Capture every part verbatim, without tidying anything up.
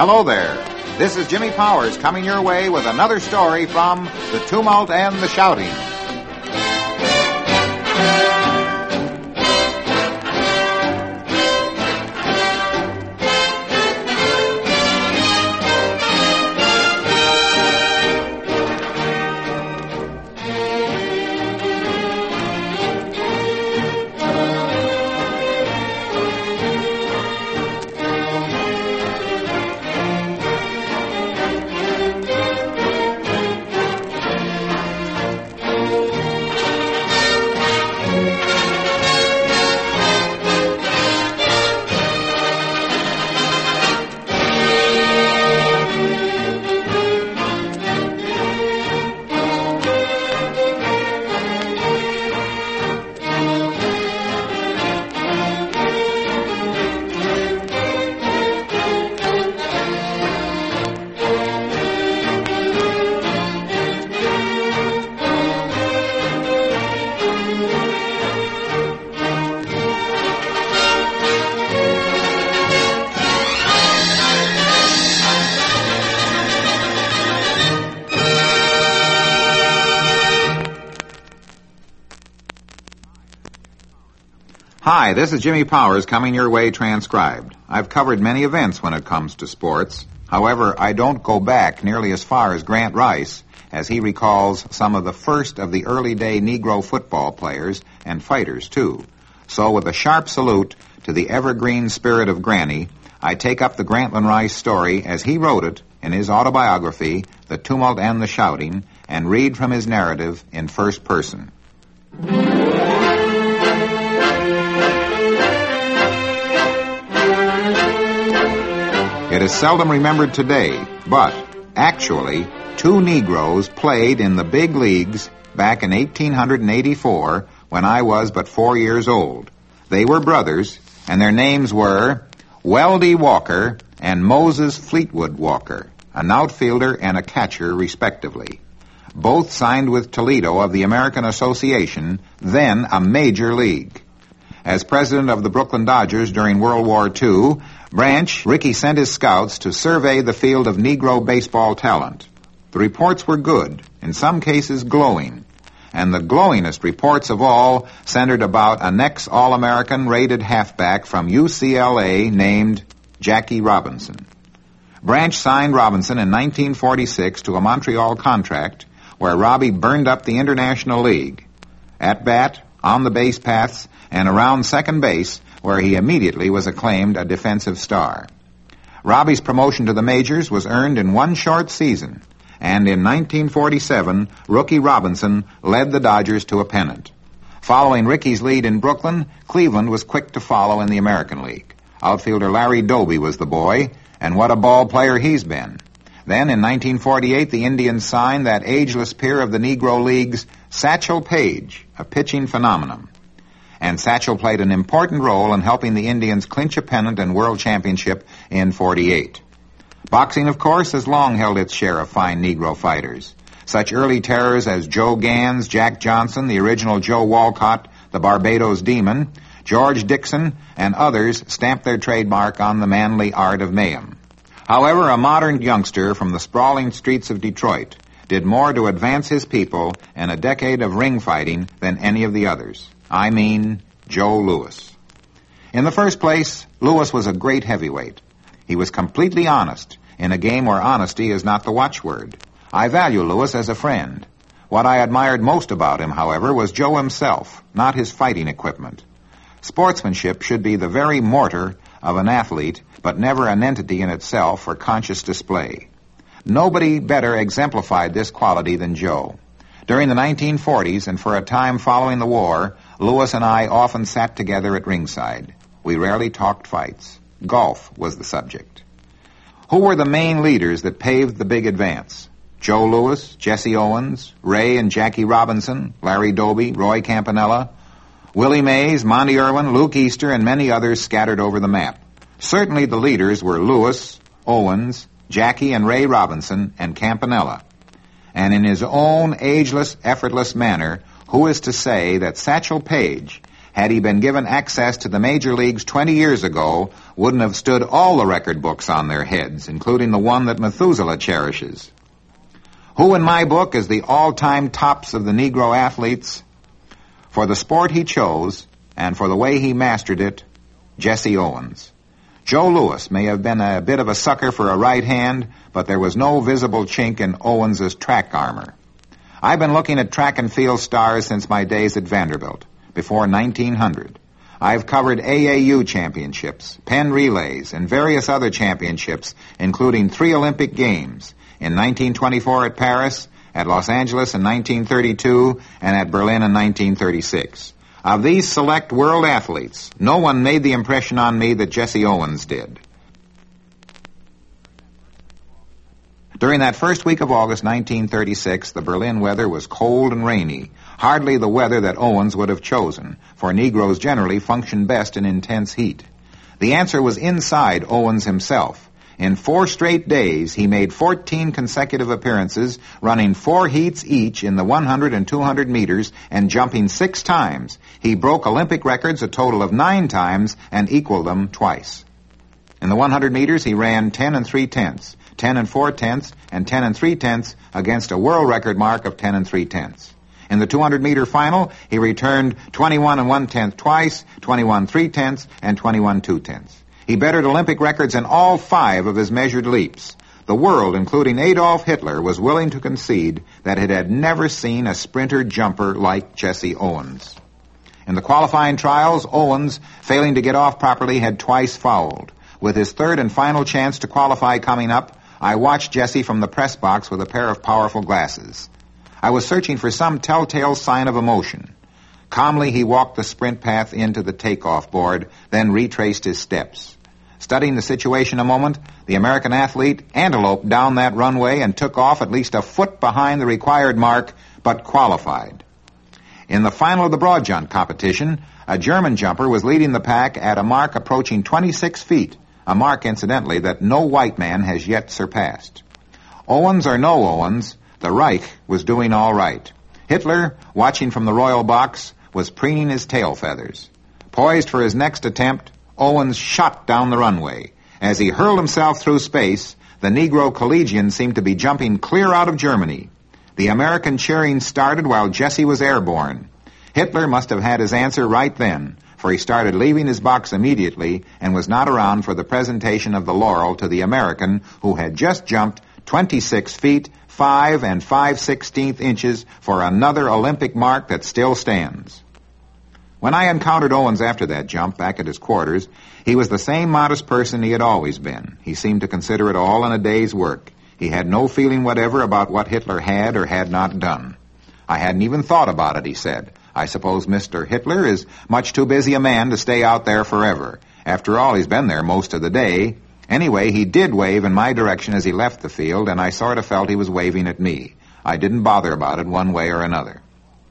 Hello there. This is Jimmy Powers coming your way with another story from The Tumult and the Shouting. Hi, this is Jimmy Powers coming your way transcribed. I've covered many events when it comes to sports. However, I don't go back nearly as far as Grant Rice, as he recalls some of the first of the early-day Negro football players and fighters, too. So with a sharp salute to the evergreen spirit of Granny, I take up the Grantland Rice story as he wrote it in his autobiography, The Tumult and the Shouting, and read from his narrative in first person. It is seldom remembered today, but actually, two Negroes played in the big leagues back in eighteen eighty-four when I was but four years old. They were brothers, and their names were Weldy Walker and Moses Fleetwood Walker, an outfielder and a catcher, respectively. Both signed with Toledo of the American Association, then a major league. As president of the Brooklyn Dodgers during World War Two, Branch, Ricky sent his scouts to survey the field of Negro baseball talent. The reports were good, in some cases glowing, and the glowingest reports of all centered about an ex-All-American rated halfback from U C L A named Jackie Robinson. Branch signed Robinson in nineteen forty-six to a Montreal contract where Robbie burned up the International League. At bat, on the base paths, and around second base, where he immediately was acclaimed a defensive star. Robbie's promotion to the majors was earned in one short season, and in nineteen forty-seven, rookie Robinson led the Dodgers to a pennant. Following Ricky's lead in Brooklyn, Cleveland was quick to follow in the American League. Outfielder Larry Doby was the boy, and what a ball player he's been. Then, in nineteen forty-eight, the Indians signed that ageless peer of the Negro Leagues, Satchel Paige, a pitching phenomenon. And Satchel played an important role in helping the Indians clinch a pennant and world championship in forty-eight. Boxing, of course, has long held its share of fine Negro fighters. Such early terrors as Joe Gans, Jack Johnson, the original Joe Walcott, the Barbados Demon, George Dixon, and others stamped their trademark on the manly art of mayhem. However, a modern youngster from the sprawling streets of Detroit did more to advance his people in a decade of ring fighting than any of the others. I mean Joe Louis. In the first place, Louis was a great heavyweight. He was completely honest in a game where honesty is not the watchword. I value Louis as a friend. What I admired most about him, however, was Joe himself, not his fighting equipment. Sportsmanship should be the very mortar of an athlete, but never an entity in itself for conscious display. Nobody better exemplified this quality than Joe. During the nineteen forties and for a time following the war, Louis and I often sat together at ringside. We rarely talked fights. Golf was the subject. Who were the main leaders that paved the big advance? Joe Louis, Jesse Owens, Ray and Jackie Robinson, Larry Doby, Roy Campanella, Willie Mays, Monty Irwin, Luke Easter, and many others scattered over the map. Certainly the leaders were Louis, Owens, Jackie and Ray Robinson, and Campanella. And in his own ageless, effortless manner, who is to say that Satchel Paige had he been given access to the major leagues twenty years ago, wouldn't have stood all the record books on their heads, including the one that Methuselah cherishes. Who in my book is the all-time tops of the Negro athletes? For the sport he chose, and for the way he mastered it, Jesse Owens. Joe Louis may have been a bit of a sucker for a right hand, but there was no visible chink in Owens's track armor. I've been looking at track and field stars since my days at Vanderbilt, before nineteen hundred. I've covered A A U championships, Penn relays, and various other championships, including three Olympic Games, in nineteen twenty-four at Paris, at Los Angeles in nineteen thirty-two, and at Berlin in nineteen thirty-six. Of these select world athletes, no one made the impression on me that Jesse Owens did. During that first week of August nineteen thirty-six, the Berlin weather was cold and rainy, hardly the weather that Owens would have chosen, for Negroes generally function best in intense heat. The answer was inside Owens himself. In four straight days, he made fourteen consecutive appearances, running four heats each in the one hundred and two hundred meters and jumping six times. He broke Olympic records a total of nine times and equaled them twice. In the one hundred meters, he ran ten and three tenths, ten and four tenths, and ten and three tenths against a world record mark of ten and three tenths. In the two hundred meter final, he returned twenty-one and one tenth twice, twenty-one three tenths, and twenty-one two tenths. He bettered Olympic records in all five of his measured leaps. The world, including Adolf Hitler, was willing to concede that it had never seen a sprinter jumper like Jesse Owens. In the qualifying trials, Owens, failing to get off properly, had twice fouled. With his third and final chance to qualify coming up, I watched Jesse from the press box with a pair of powerful glasses. I was searching for some telltale sign of emotion. Calmly, he walked the sprint path into the takeoff board, then retraced his steps. Studying the situation a moment, the American athlete anteloped down that runway and took off at least a foot behind the required mark, but qualified. In the final of the broad jump competition, a German jumper was leading the pack at a mark approaching twenty-six feet, a mark, incidentally, that no white man has yet surpassed. Owens or no Owens, the Reich was doing all right. Hitler, watching from the royal box, was preening his tail feathers. Poised for his next attempt, Owens shot down the runway. As he hurled himself through space, the Negro collegian seemed to be jumping clear out of Germany. The American cheering started while Jesse was airborne. Hitler must have had his answer right then, for he started leaving his box immediately and was not around for the presentation of the laurel to the American who had just jumped twenty-six feet, five and five-sixteenth inches for another Olympic mark that still stands. When I encountered Owens after that jump back at his quarters, he was the same modest person he had always been. He seemed to consider it all in a day's work. He had no feeling whatever about what Hitler had or had not done. I hadn't even thought about it, he said. I suppose Mister Hitler is much too busy a man to stay out there forever. After all, he's been there most of the day. Anyway, he did wave in my direction as he left the field, and I sort of felt he was waving at me. I didn't bother about it one way or another.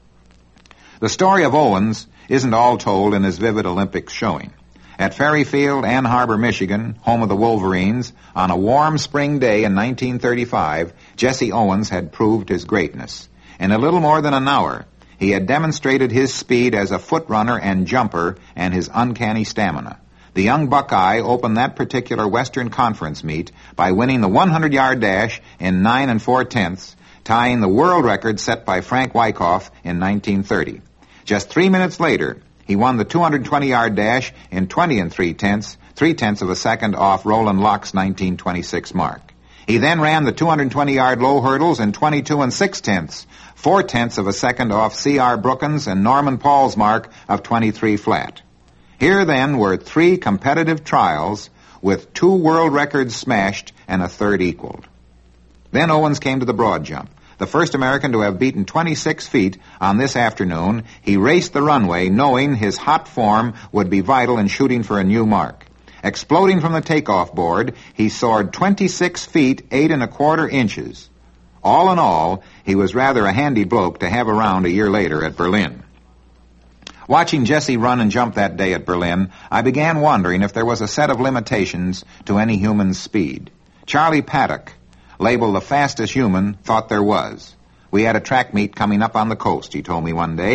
The story of Owens isn't all told in his vivid Olympic showing. At Ferry Field, Ann Arbor, Michigan, home of the Wolverines, on a warm spring day in nineteen thirty-five, Jesse Owens had proved his greatness. In a little more than an hour, he had demonstrated his speed as a foot runner and jumper and his uncanny stamina. The young Buckeye opened that particular Western Conference meet by winning the hundred-yard dash in nine and four-tenths, tying the world record set by Frank Wyckoff in nineteen thirty. Just three minutes later, he won the two hundred twenty-yard dash in twenty and three-tenths, three-tenths of a second off Roland Lock's nineteen twenty-six mark. He then ran the two hundred twenty-yard low hurdles in twenty-two and six-tenths, four-tenths of a second off C R Brookins and Norman Paul's mark of twenty-three flat. Here, then, were three competitive trials with two world records smashed and a third equaled. Then Owens came to the broad jump. The first American to have beaten twenty-six feet on this afternoon, he raced the runway knowing his hot form would be vital in shooting for a new mark. Exploding from the takeoff board, he soared twenty-six feet, eight and a quarter inches. All in all, he was rather a handy bloke to have around a year later at Berlin. Watching Jesse run and jump that day at Berlin, I began wondering if there was a set of limitations to any human's speed. Charlie Paddock, labeled the fastest human, thought there was. We had a track meet coming up on the coast, he told me one day,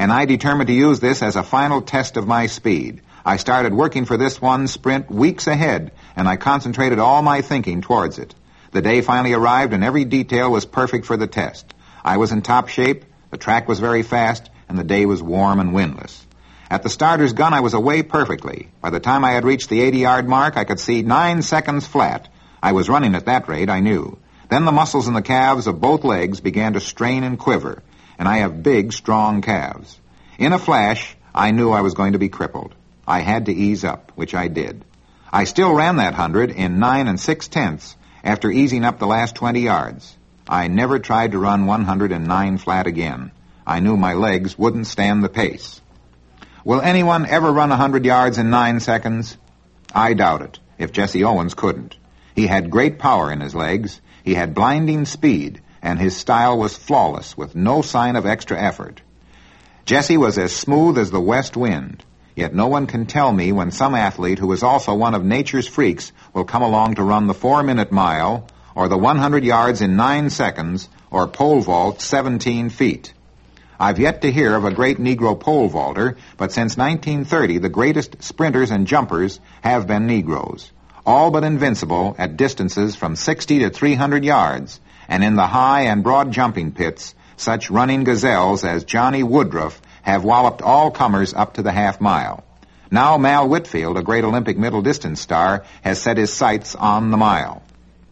and I determined to use this as a final test of my speed. I started working for this one sprint weeks ahead, and I concentrated all my thinking towards it. The day finally arrived, and every detail was perfect for the test. I was in top shape, the track was very fast, and the day was warm and windless. At the starter's gun, I was away perfectly. By the time I had reached the eighty-yard mark, I could see nine seconds flat. I was running at that rate, I knew. Then the muscles in the calves of both legs began to strain and quiver, and I have big, strong calves. In a flash, I knew I was going to be crippled. I had to ease up, which I did. I still ran that hundred in nine and six-tenths after easing up the last twenty yards. I never tried to run one hundred and nine flat again. I knew my legs wouldn't stand the pace. Will anyone ever run a hundred yards in nine seconds? I doubt it, if Jesse Owens couldn't. He had great power in his legs, he had blinding speed, and his style was flawless with no sign of extra effort. Jesse was as smooth as the west wind. Yet no one can tell me when some athlete who is also one of nature's freaks will come along to run the four-minute mile, or the one hundred yards in nine seconds, or pole vault seventeen feet. I've yet to hear of a great Negro pole vaulter, but since nineteen thirty the greatest sprinters and jumpers have been Negroes, all but invincible at distances from sixty to three hundred yards, and in the high and broad jumping pits, such running gazelles as Johnny Woodruff have walloped all comers up to the half mile. Now Mal Whitfield, a great Olympic middle distance star, has set his sights on the mile.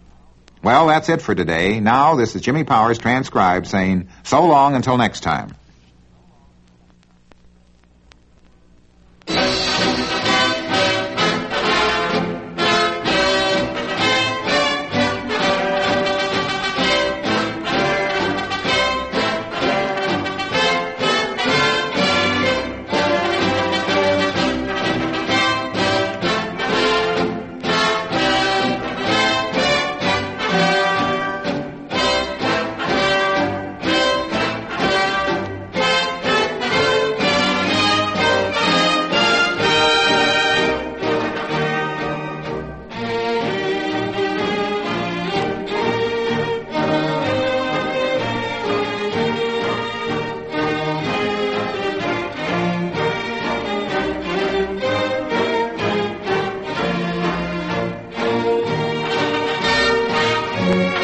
Well, that's it for today. Now, this is Jimmy Powers, transcribed, saying so long until next time. Thank you.